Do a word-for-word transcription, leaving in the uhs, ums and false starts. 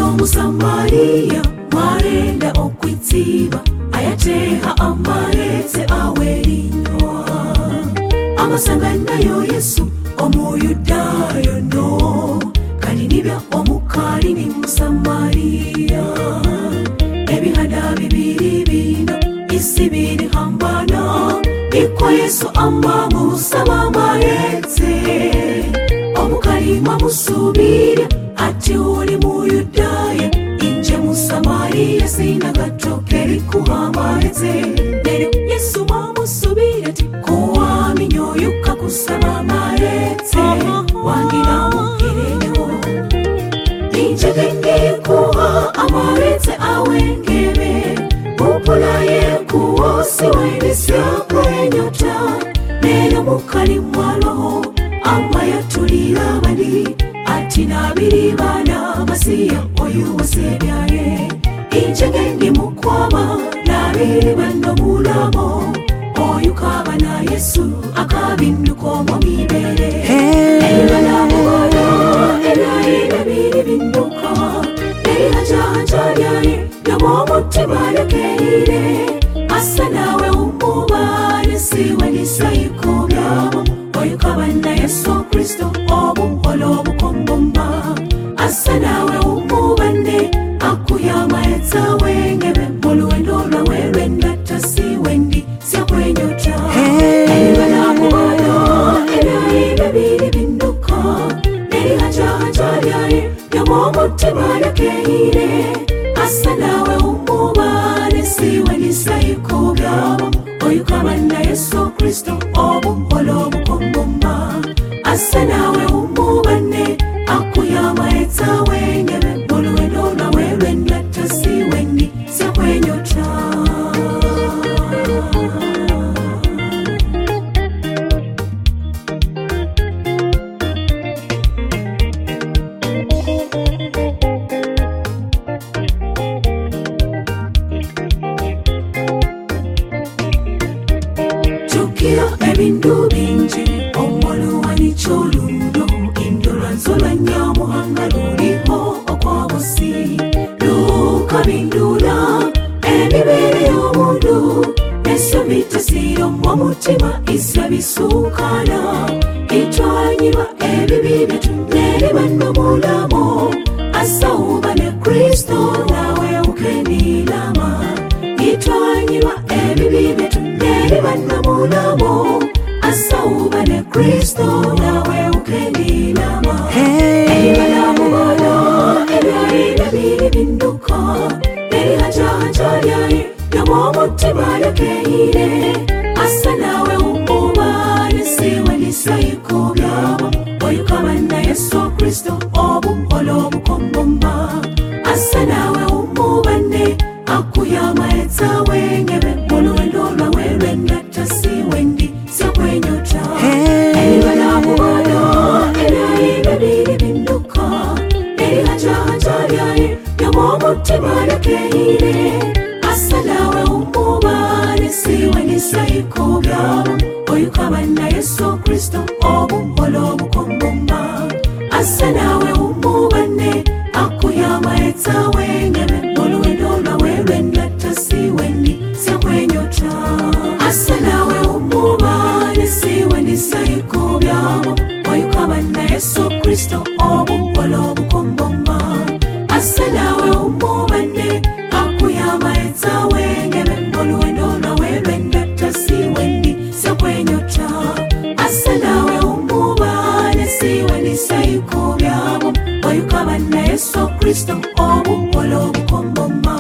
Omusamariya marenda okwitiba ayateha amarete awelinywa amasangana yo Yesu omuyudayo no kaninibya omukali ni Musamariya ebihanda bibiri bino isibiri hambana iko Yesu amamu sabamarete omukali mamusubira ati uli muyudayo inje Musamariya sinagatoke kuhamarete nero Yesu mamusubira ati kuwa minyoyuka kusaba marete wangira mukirenyo inje genge kuha amarete awengebe upula ye kuosi waibisya kwenyota nero mukali mwalo amaya tulira bali ati nabiri bana masiya oyu wasebyaye inje genge mukwaba nabiri bano mulamo oyu kaba na Yesu akabinduko mu mibere ebana mubona eraina biri binduka eraja hajaye yamo mutima lekeire asa nawe umubane siwe nisayiko byabo oyu kaba na Yesu Kristo obuholo bukombomba asa nawe umubane akuyama etawe ngebe muluwendo lwawe lwendata siwendi siakwenyota ebana mubano eraina biri binduka erihaja hajaye yamo mutima lekeire asa nawe umubane siwe nisayiko byabo oyu kaba na Yesu Kristo obuholo bukombomba asa nawe umubane akuyama etawe ngebe muluwendo lwawe lwendata siwendi siakwenyota ebindu bingi omuluwa nikyolundo indolwa nzola nyamuhanga luliho okwabusi lukabindula emibere y'omundu esyo bitasiro mu mutima isya bisukana itwanyirwa ebibi byetu n'eriba n'omulamo asawuba ne Kristo nawe ukenilama itwanyirwa ebibi byetu n'eriba n'omulamo asauba ne Kristo nawe ukenilama ebana mubano eraina biri binduka erihaja hajaye yamo mutima lekeire asa nawe umubane siwe nisayiko byabo oyu kaba na Yesu Kristo obuholo bukombomba asa nawe umubane akuyama etawe ngebe muluwendo lwawe lwendata siwendi siakwenyota ebana mubano eraina biri binduka erihaja hajaye yamo mutima lekeire asa nawe umubane siwe nisayiko byabo oyu kaba na Yesu Kristo obuholo bukombomba asa nawe umubane akuyama etawe ngebe muluwendo lwawe lwendata siwendi siakwenyota asa nawe umubane siwe nisayiko byabo oyu kaba na Yesu Kristo obuholo bukombomba asa nawe umubane akuyama etawe ngebe muluwendo lwawe lwendata siwendi siakwenyota asa nawe umubane siwe nisayiko byabo oyu kaba na Yesu Kristo obuholo bukombomba